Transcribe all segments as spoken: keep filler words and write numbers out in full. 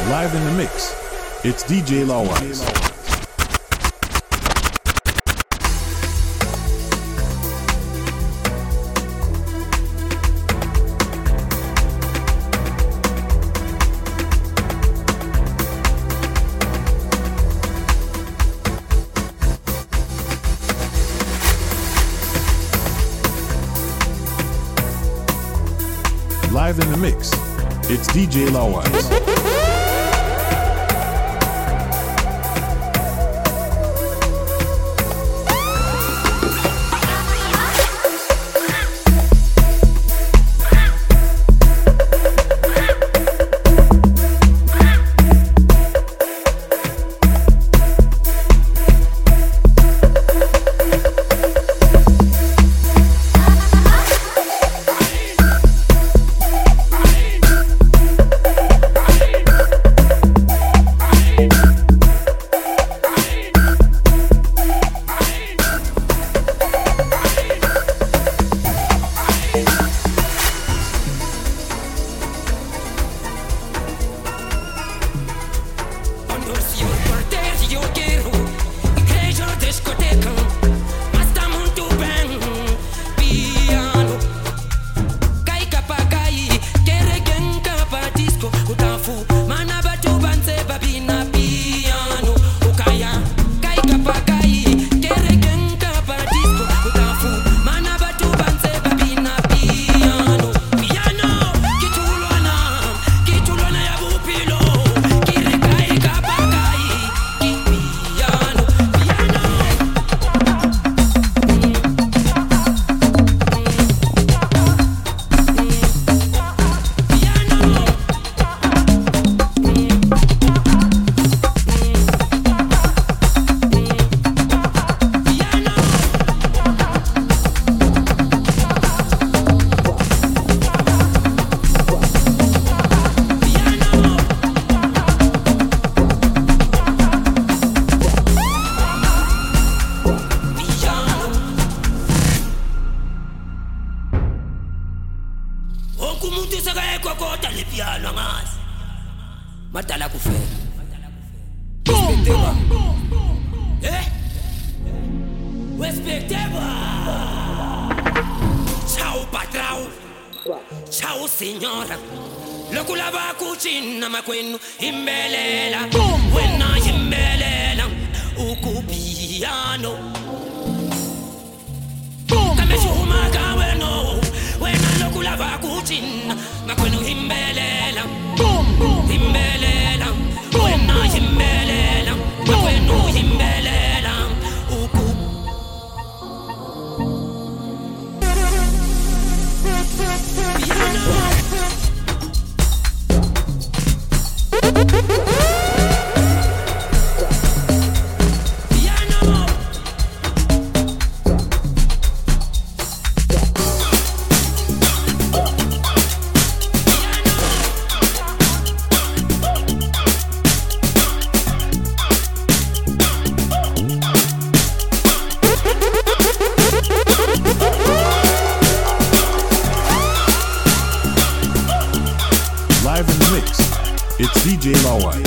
Live in the mix, it's D J Lawaz. Live in the mix, it's D J Lawaz. Live in the mix, it's D J Lawaz.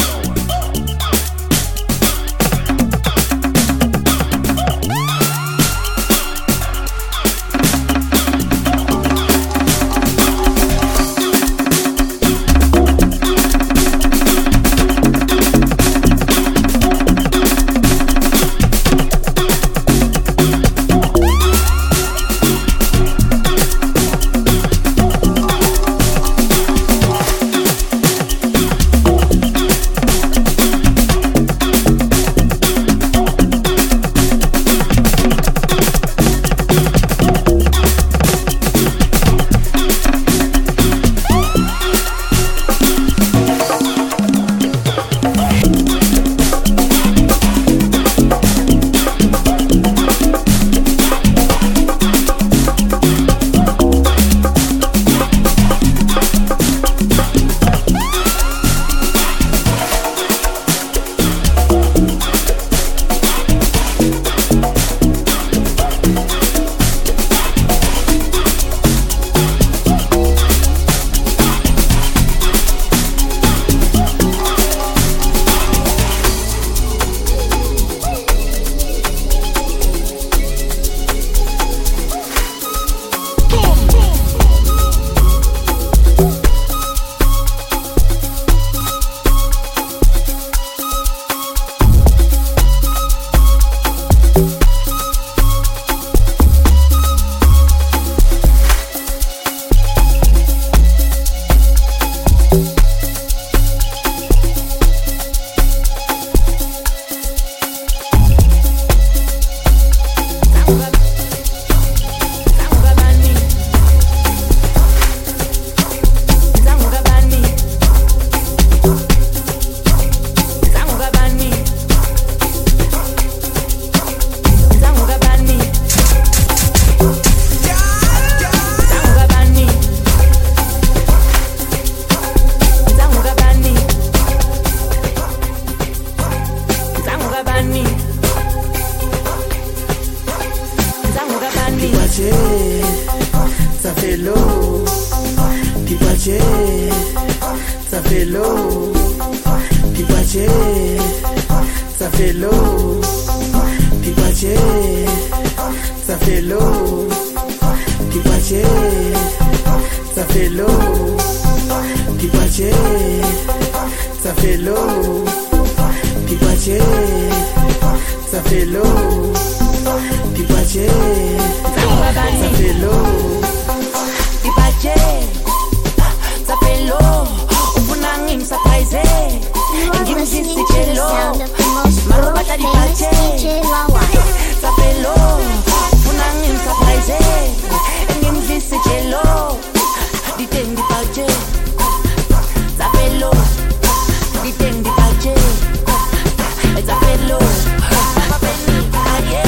l'eau, Pipache, ça fait l'eau, Pipache, ça fait l'eau, Pipache, ça fait l'eau, Pipache, ça fait l'eau, Pipache, ça fait l'eau, Pipache, ça fait l'eau, Pipache, ça fait l'eau, Pipache, ça fait l'eau, Upunangin surprise, Ngim sisi chelo, Marubata di pache, ça fait l'eau, Upunangin surprise, Ngim sisi chelo, di ten di pache, ça fait l'eau, di ten di pache, ça fait l'eau, Papa Penny, aye.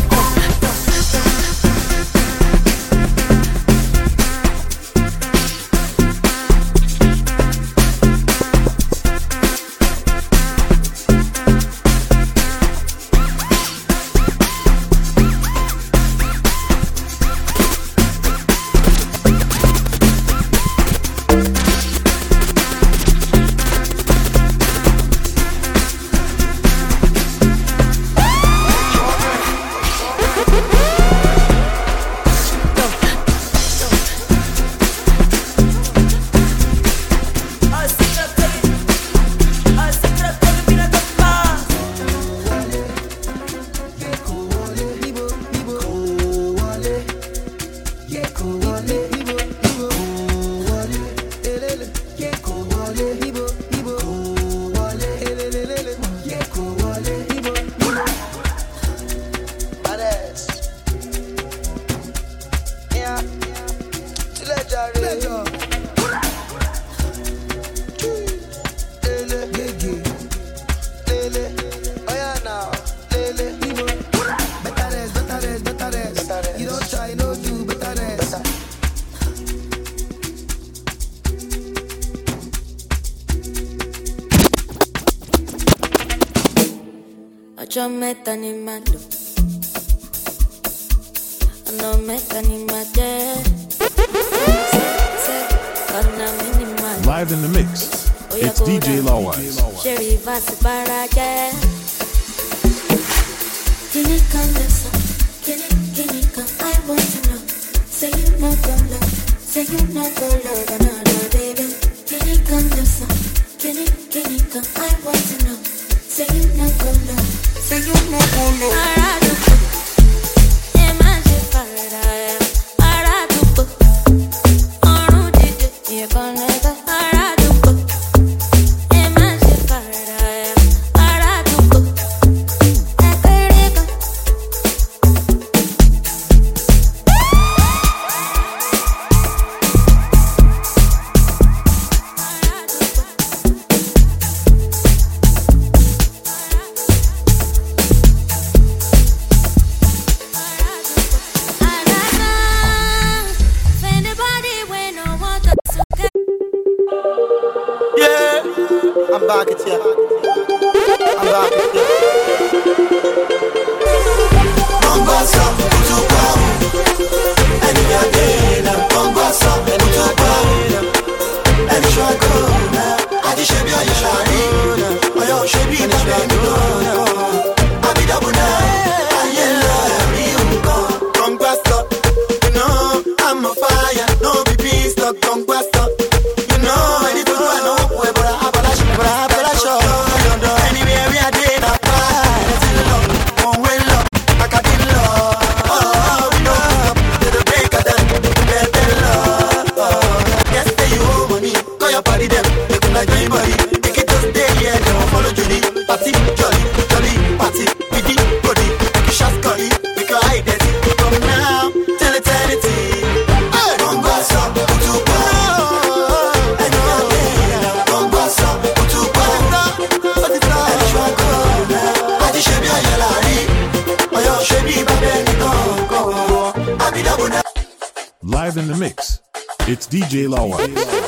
Yo me está animando, no me está animando. Live in the mix, it's D J Lawwise. Sherry Vasi para allá. Can you come this up? Can you, can you come? I want to know. Say you not gonna love, say you not gonna love another baby. Can you come this up? Can you, can you come? I want to know. Say you not gonna love. Say you not gonna love. I'm back at you. I'm back at you. Mombasa, Utupau, and Yadena, Mombasa, and Utupau, and Shagona, Adishabia Yashari, Oyo Shabi, and Abidabuna, Ayela, Mombasa, you know, I'm a fire, no be peace, no Mombasa, you know, I need to do an open. Anywhere we are doing our part, one way love, I got it love. Oh, we know, to the break of dawn, better love. Yes, say you owe money, call your party them, they could like anybody. Make it just stay here, they won't follow Judy. Party, jolly, jolly, party, with the body, make it shot curry, make a hide it. From now till eternity. Live in the mix, it's D J Lawwise.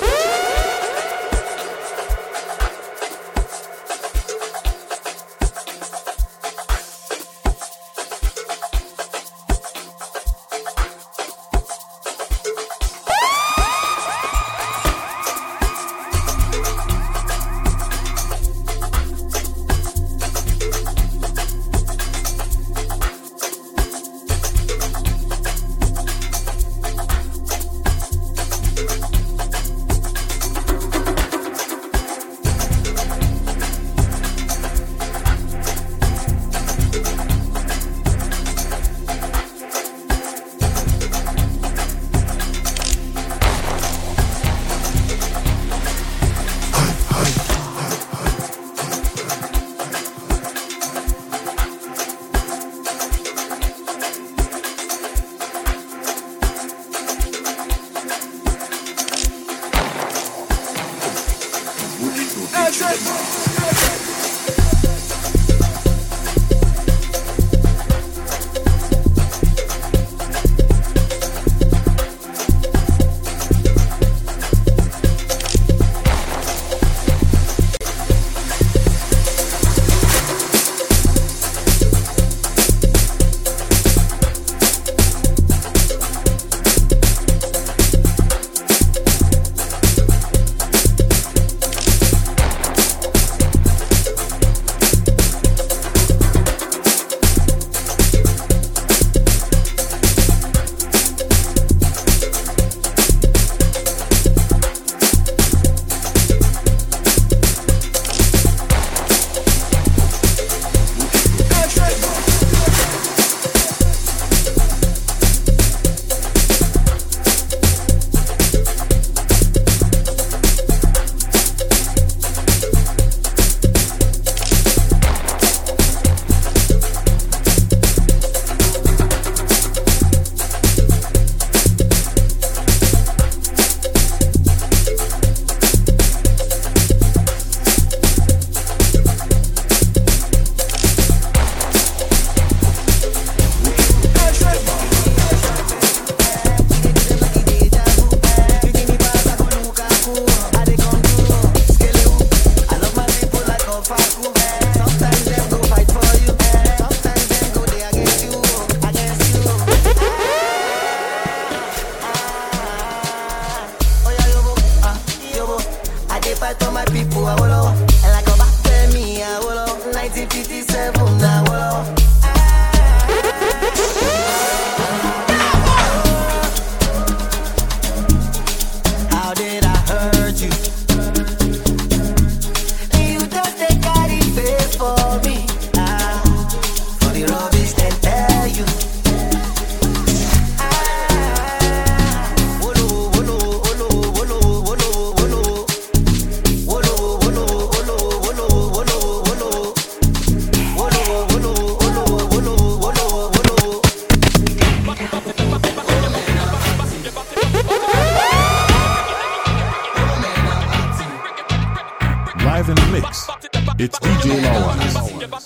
Live in the mix, it's D J Lawaz.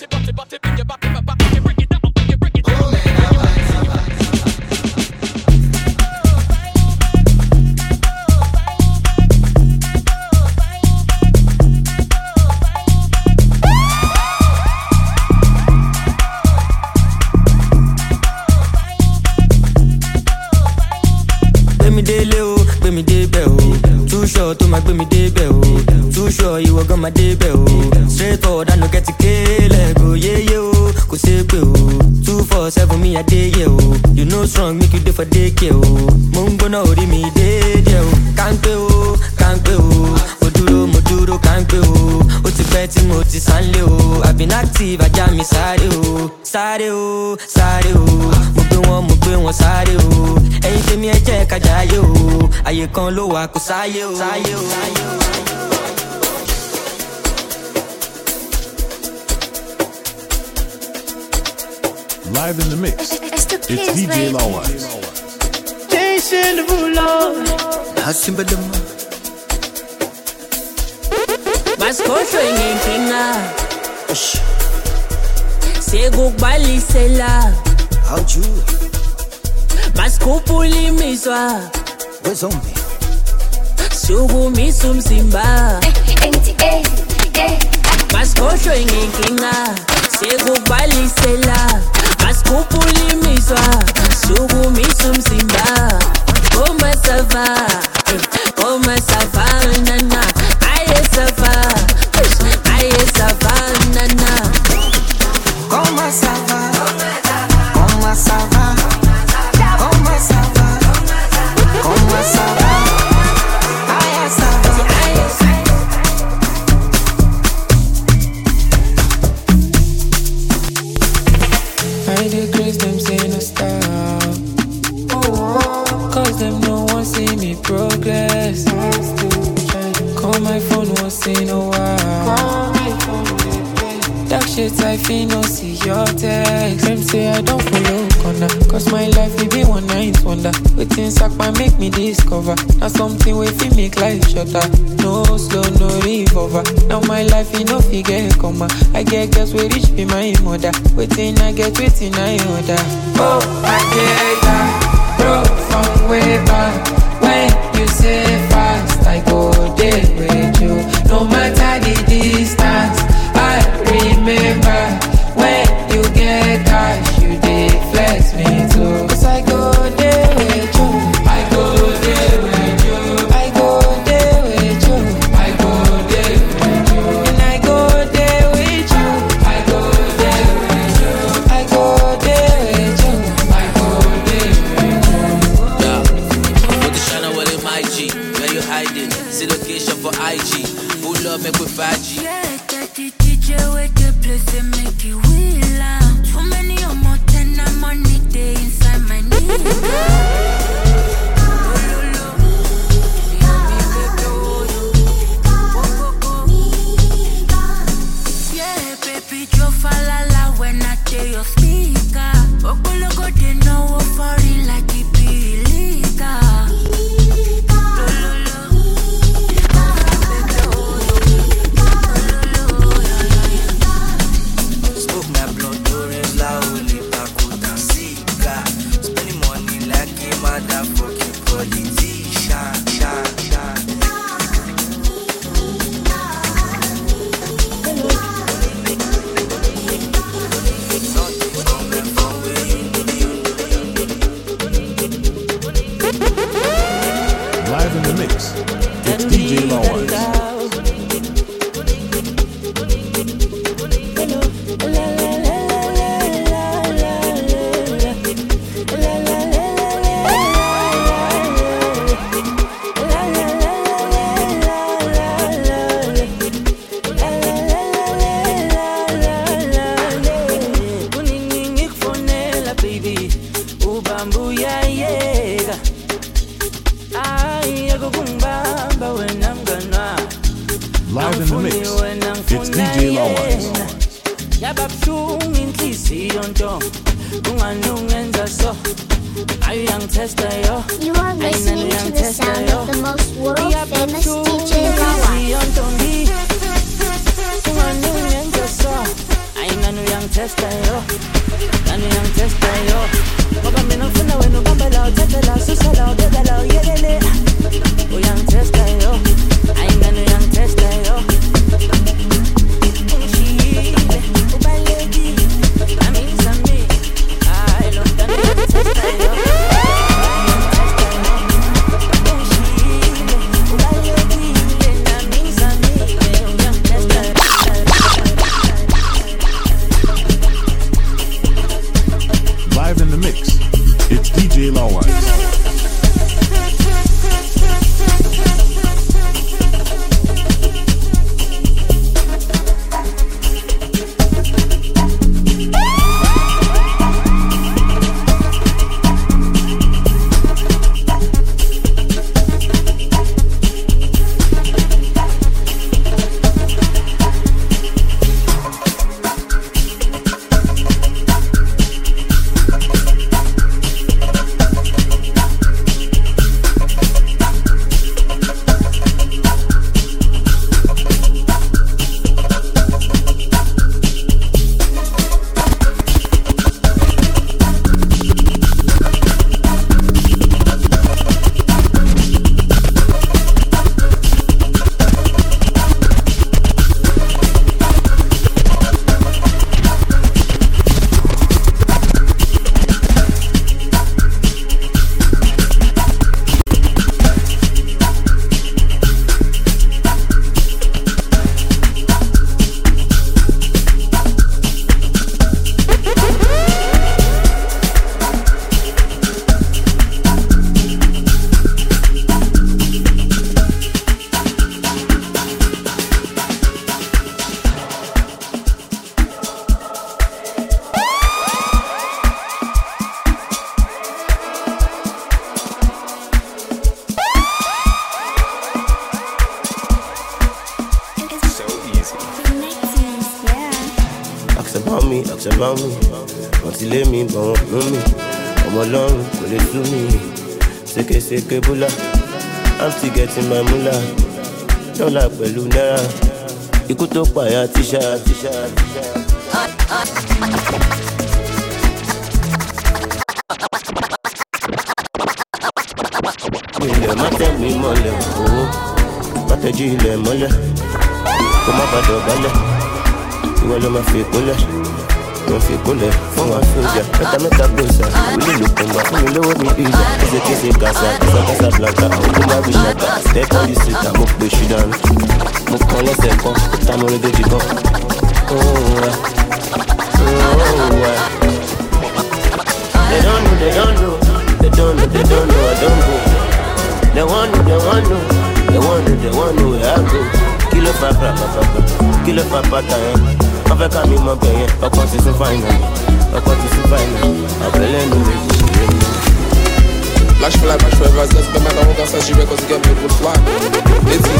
To my baby day bell, too sure you were gonna day bell. Straight forward, I no get to kill it. Go yeah yo, go say bell. Two four seven me a day yo. You know strong, make you do for day kill. Mungo no ori me day yo. Can't go, can't go. Moduro, moduro, can't go. Oti beti moti sanle o. I've been active, I jam me sare o, sare o, sare o. Mugbe won, mugbe won sare o. Ẹyin tèmi ẹ jẹ́ ká jayé o. Ayé kan ló wà kó sáyé o. Live in the mix, it's D J Lawaz. Chasing the bullet. Maskosho ingenkinga. Sekukubalisela. How'd you? Masikupulimiswa. Wezombi. Sukumisa umzimba. Maskosho ingenkinga. Sekukubalisela. Masikupulimiswa. Sukumisa umzimba. Koma sava. Koma sava nana. Aye sava. Aye sava nana. Koma sava. Koma sava. Koma sava. Koma sava. Aye sava. I dey grace them say no stop. Cause them no one see me progress. Call my phone once in a while. Dark shit, I feel no see your text. Them say I don't follow corner, cause my life will be one night wonder. Waiting sack my make me discover. Now something way fi make life shorter. No slow, no revolver. Now my life you no figure comma. I get girls we reach be my mother. Waiting I get waiting I order. Oh, I get that, bro, from way back. When you say fast, I go there with you. No matter the distance, I remember when you get cash, you dey flex me too. Cause I go there with you, I go there with you, I go there with you, I go there with you, and I go there with you, I go there with you, I go there with you, I go there with you. Yeah, put the shine well in my G. Where you hiding? See location for I G. Pull up, make with five G. Yeah, that the D J with the place and make it wheel out. Too many or more ten I'm on the day inside my nigga. Yeah, baby, Joe Falala when I tell your speaker. Okologo they know for it like it be illegal. Smoke my blood, orange, loudly, Pakuta, Sika. Spending money like a motherfucking politician. Sha, sha. Something coming from where you Live in the mix. It's D J Lawrence. Live in the mix. It's D J Lawrence. Yababshung inhliziyo nto unganungenza so ayang testa yo. You are listening to the sound of the most world famous D J Lawrence. Unganungenza so ayang testa yo. Ayang testa yo. Ngoba mina ngifuna wena ubambe la uthathe la susa la ubeka la uyelele. Uyang testa yo. Ayang testa yo. Thank you. about me, ask about me. Want to lay me, but won't know me. I'm alone, will it do me? Seke seke bula, I'm still getting my moolah. Don't like Belunera. You could talk by a t-shirt, t-shirt, t-shirt. Mate mi mole, oh, mate jile mole. Come up at the ballet. You all my feet cool, don't feel cool. For my soldier, let me make a bossa. We look on my phone, lower me easy. It's a kiss in casa, it's a casa blanca. I'm going to be shaka. Step on the street, I'm up with you down. Move on, let's go. I'm already to go. Oh, oh, they don't know, they don't know. They don't know, they don't know, I don't go. They want to, they want to, they want to, they want to, where I go. Kilo papa, papa, kilo papa, time. Papa come in my bed, I want to survive now. I want to survive now. I'm feeling the way. Lâche fly, lâche fly, vas-y, c'est pas maintenant, on danse à Chibé, cause you get me good fly. Let's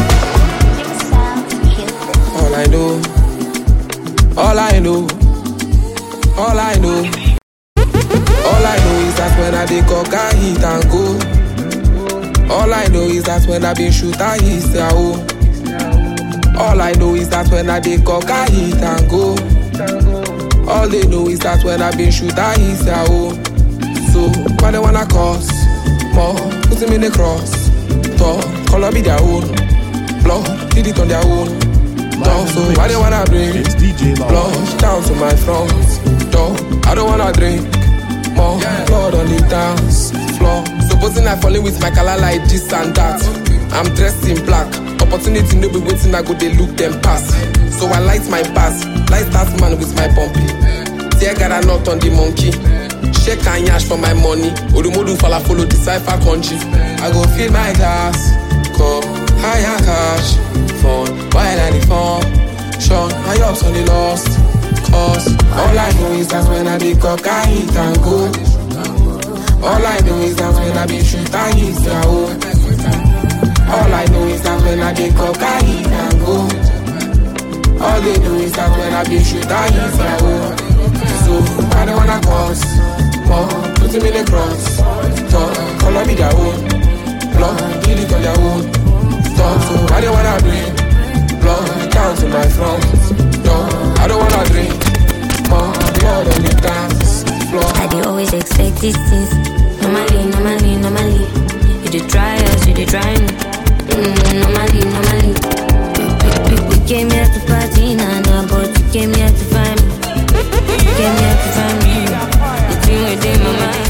all I know, all I know, all I know, all I know is that when I dey coca, hit and go. All I know is that when I been shoot, I hit the home. All I know is that when I dey coca, hit and go. All they know is that when I been shoot, I hit the home. So, why they wanna cause more? Put them in the cross. Talk, color be their own. Blood, did it on their own. Talk, so why they wanna bring blood down to my front door? I don't wanna drink more blood on the dance floor. Supposing I falling with my color like this and that. I'm dressed in black. Opportunity no be waiting, I go they look them pass. So I light my pass, light that man with my bumpy. Tear got a knot on the monkey. Shake and yash for my money. Odumodu fala follow the cipher country. I go fill my glass, cup, higher cash, phone, while I the phone. Sean, my ups on the lost cause. All I know is that when I be cock, I hit and go. All I know is that when I be shoot, I hit the hole. All I know is that when I be cock, I hit and go. All they know is that when I be shoot, I hit the hole. So, I don't wanna cause more, put him in the cross. Talk, color me their own. Blood, kill it on their own. Talk, so I don't wanna bring blood down to my front. No, I don't wanna drink more blood on the dance floor. I dey always expect these things. Normally, normally, normally. You dey try us, you dey try me. Mm, normally, normally. We, we, we came here to party, nah, nah, but you came here to find me. You came here to find me. The thing within my mind.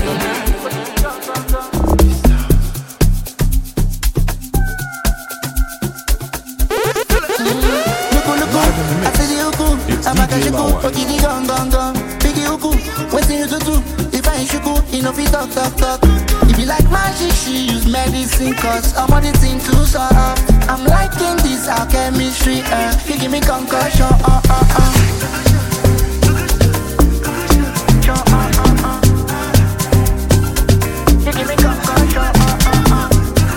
I'm a kashiku, okidi gong gong gong. Biggie uku, waiting you to do. If I ain't shuku, you know fi talk talk talk. If you like magic, she use medicine. Cause I'm on the thing too soft. I'm liking this our chemistry, uh. You give me concussion, uh uh uh. You give me concussion, uh uh uh.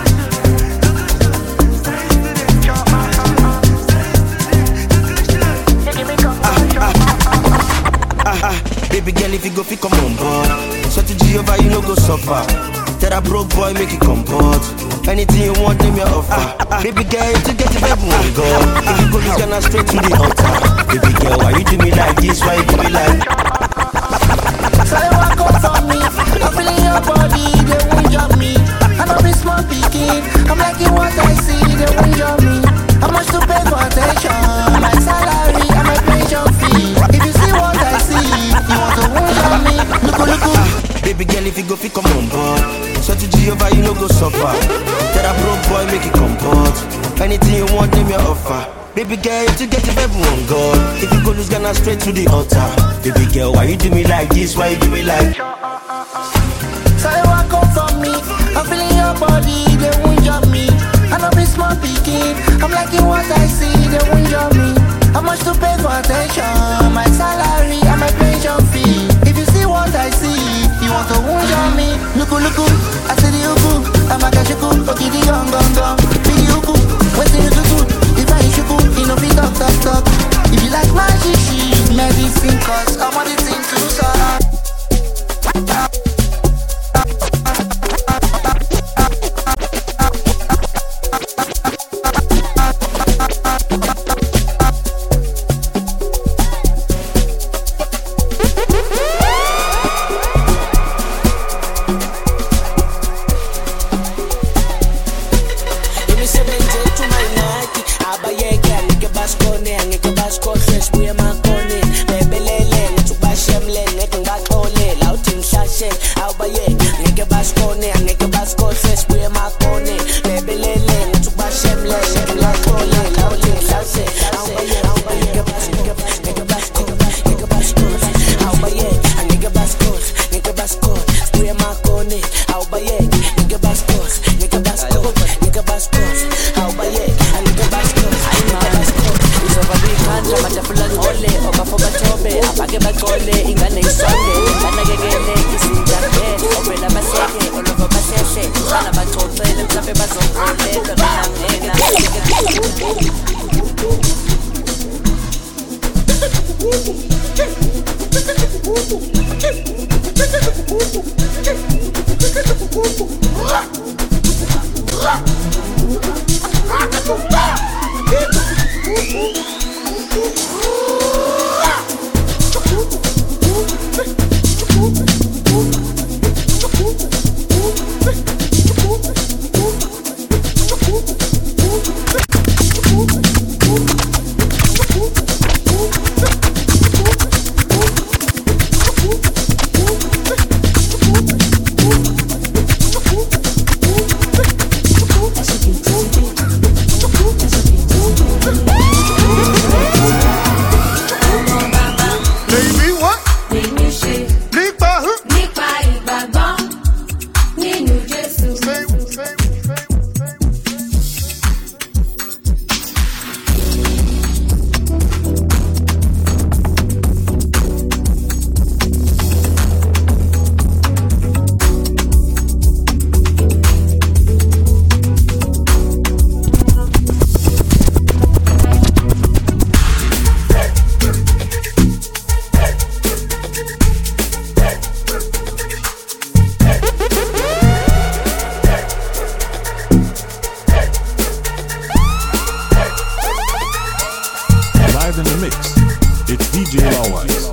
Baby girl, if you go fi come on board. So to Jehovah, you no go suffer. Tell that broke boy, make it comport. Anything you want, name your offer. Ah, ah, baby girl, to get it, baby, one go. If you go, it's gonna straight to the altar. Baby girl, why you do me like this? Why you do me like? So you walk up on me, I'm feeling your body, they won't jump me. I know be small picking, I'm liking what I see, they won't jump me. How much to pay for attention? My salary and my pension fee. If you see what I see, you want to wound on me. Look, look, look. Baby girl, if you go fi come on board. So to Jehovah, you no go suffer. Tell that broke boy, make it comport. Anything you want, name your offer. Baby girl, to get it, everyone God. If you go lose, gonna straight to the altar. Baby girl, why you do me like this? Why you do me like? So you walk up from me, I'm feeling your body, they won't jump me. I know be small picking, I'm liking what I see, they won't jump me. How much to pay for attention? My salary and my pension fee. If you see what I see, you want to wound on me. Luku luku, I say the uku, I'm a kashiku, okidi gong gong gong. Biggie uku, waiting you to do. If I ain't shuku, you know fi talk talk talk. If you like magic, she use medicine. imisebenzi ethuma inathi abayeke angeke basikone angeke basikhohlwe sibuye emakone bebelele ngathi ukubashemle ngeke ngibaxole la uthi ngihlashele awubayeke angeke basikone angeke basikhohlwe sibuye emakone bebelele ngathi ukubashemle ngeke ngibaxole la uthi ngihlashele awubayeke angeke basikone ngeke basikone ngeke basikone awubayeke angeke basikone ngeke basikone sibuye emakone awubayeke ngeke basikone ngeke basikone ngeke basikone awubayeke angeke basikone ngeke basikone izoba bikhanda matafula ngole obafo bathobe abake baxole ingane isonde banakekele izindabe obela baseke olova basehle bana baxoxele mhlawumbe bazokholelwa mina Live in the mix, it's D J Lawwise.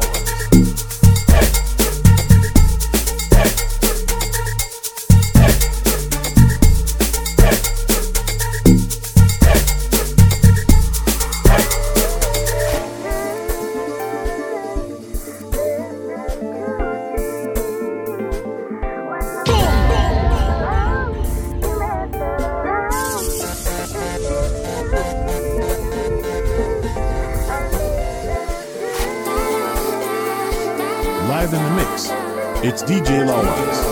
Live in the mix, it's D J Lawwise.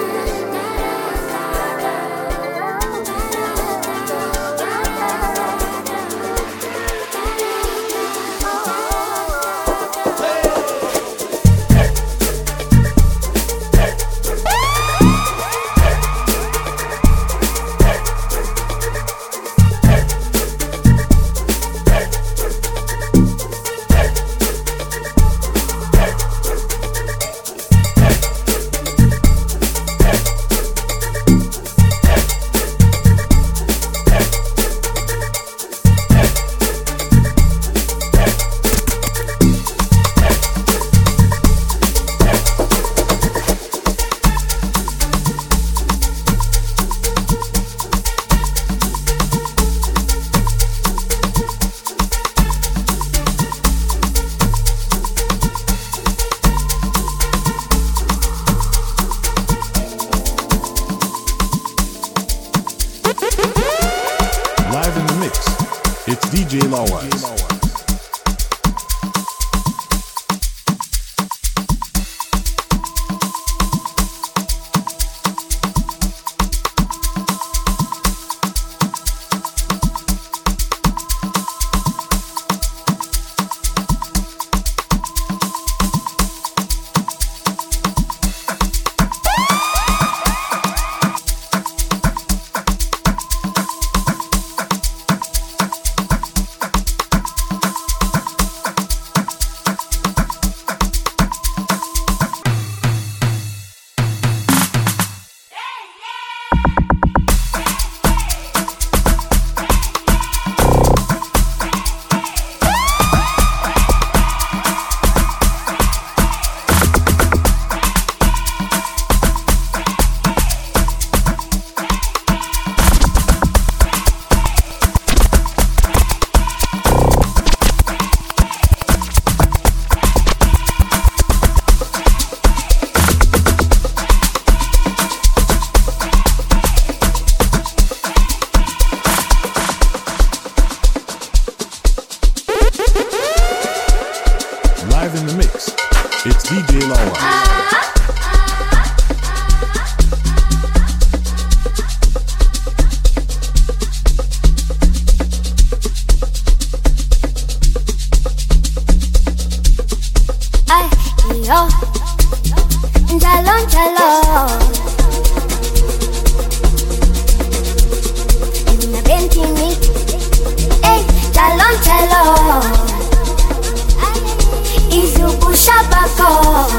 Live in the mix, it's D J Lawwise. Live in the mix, it's D J Lawa. Yo, njalo njalo, una bentini, eh, njalo njalo, izubusha bako,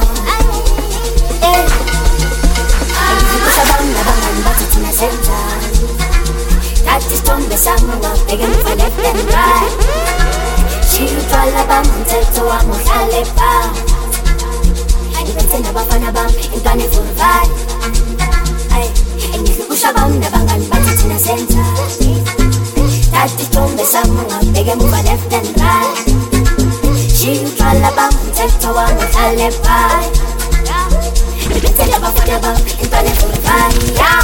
eh, izubusha banga banga bati tina center, that is tombe samuwa, begging for left and right, she utwala bam, mteto wa muhalepa. Ibethe nabafana bam intwane for vibe. Ay, engizibusha bam nabangani bathi thina center. Tathi tombe samuwa bheke muva left and right. She utwala bam mthetho wami uhlale phansi. Ibethe nabafana bam intwane for vibe. Yeah.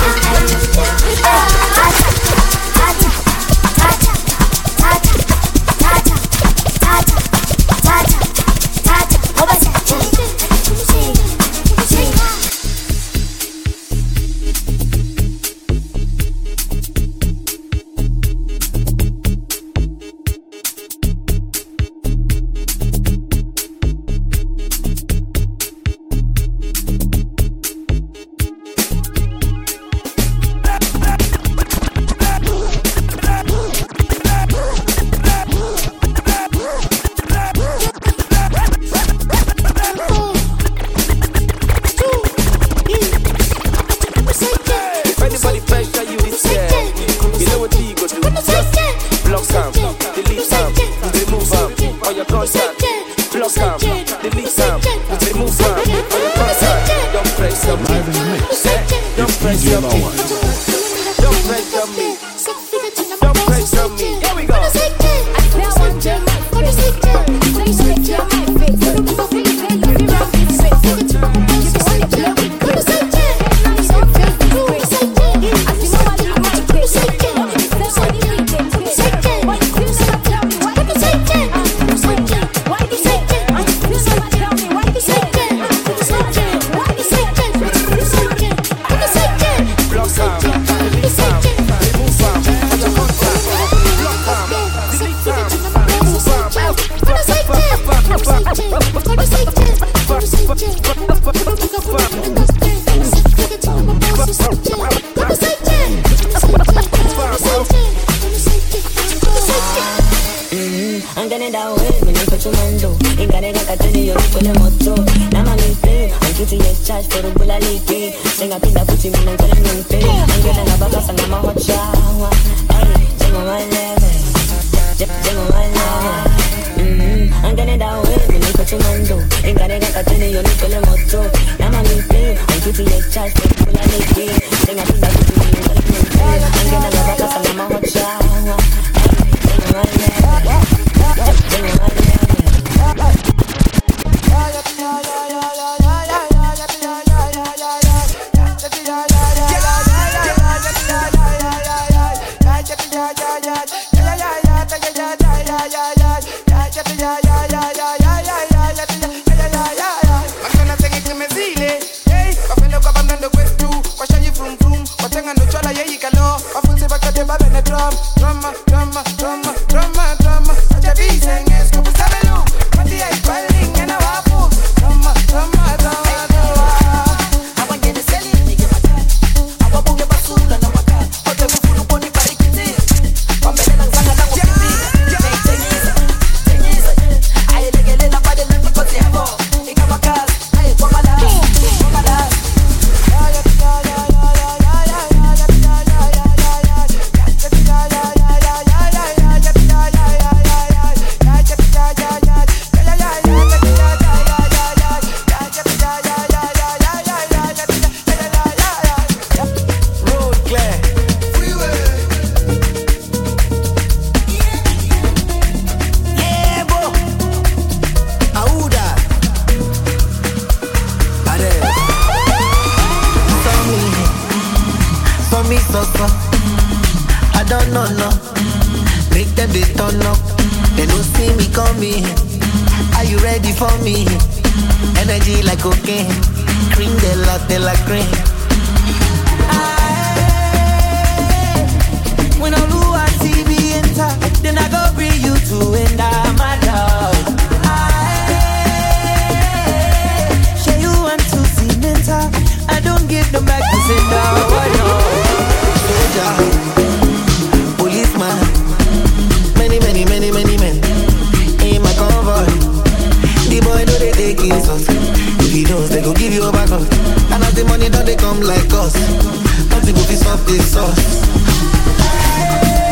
I don't know, no. Make them they turn up. They don't see me coming. Are you ready for me? Energy like cocaine, cream de la de la cream. When I do a T V enter, then I go bring you to end my love. Share you want to see mental. I don't give them back to say no. Soldier, policeman, many, many, many, many men in my convoy. The boy know they take insults. If he knows, they go give you a back up. And as the money don't they come like us, nothing will be stop this sauce.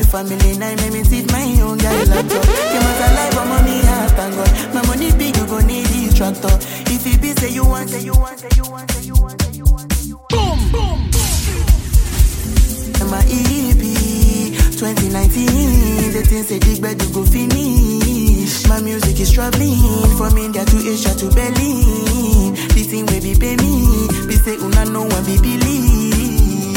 family, now make me sit my own guy laptop. You must alive for money, I thank God. My money big, you gon' need the tractor. If it be say you want, say you want, say you want, say you want, say you want, say you want. Boom, boom. My E P twenty nineteen, the things say big bed you go finish. My music is traveling from India to Asia to Berlin. This thing will be pay me, be say una no one be believe.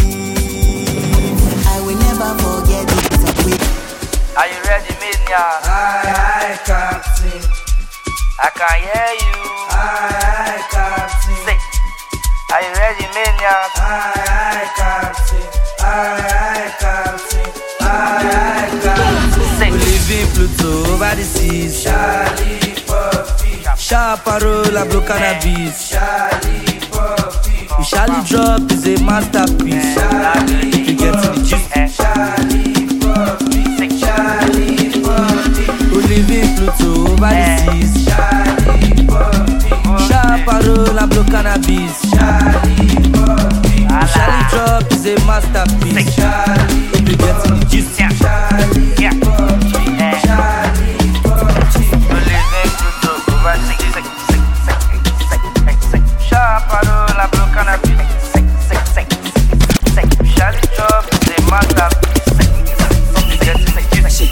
I will never forget it. Are you ready, Minya? Aye, aye, Captain. I can hear you. Aye, aye, Captain. Say, are you ready, Minya? Aye, aye, Captain. Aye, aye, Captain. Aye, aye, Captain. We live in Pluto over the seas. Charlie Puppy. Sharp parola, blow cannabis. Charlie Puppy. You Charlie drop is a masterpiece. Charlie you get to the gist. Charlie Puppy. Charlie Puppy. We live in Pluto over the seas. Charlie Puppy. Sharp parola, blow cannabis. Charlie Puppy. You Charlie drop is a masterpiece. Charlie you get to the gist. Charlie yeah. Parola, blow cannabis, sick, sick, sick, sick, sick. Charlie Job is a masterpiece. Sick, sick, sick, sick, sick,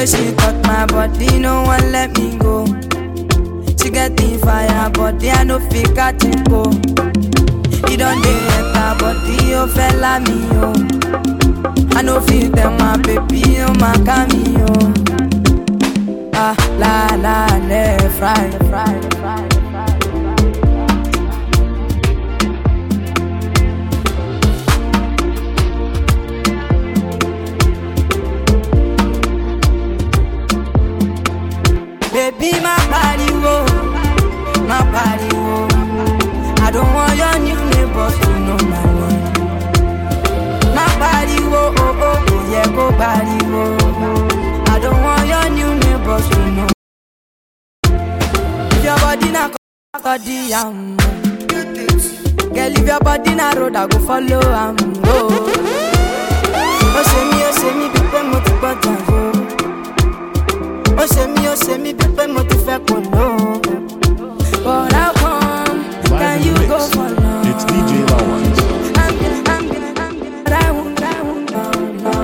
way she cut my body, no one let me go. She get the fire, body I no fit catch it go. He don't dey enter body, oh fella me oh. I no fit tell my baby, oh my cameo. Ah la la le fry fry fry. Baby, my body, whoa, my body, whoa. I don't want your new neighbors to know my name. My body, whoa, oh, oh, oh, yeah, go body, whoa. I don't want your new neighbors to know. If your body not body, I'm girl, if your body not road, I go follow, I'm go. Oh, say me, oh, say me, people, multiple go. Oh, say me, oh, say me, people, motivate, oh, no. But how come, can you go for love? It's D J Lawans. I'm gonna, I'm gonna, I'm gonna, but I won't, I won't, no, no.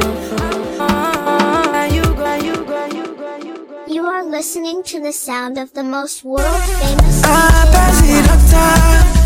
Can you go, can you go, can you go, can you go? You are listening to the sound of the most world famous. Ah, Bazi Doctor.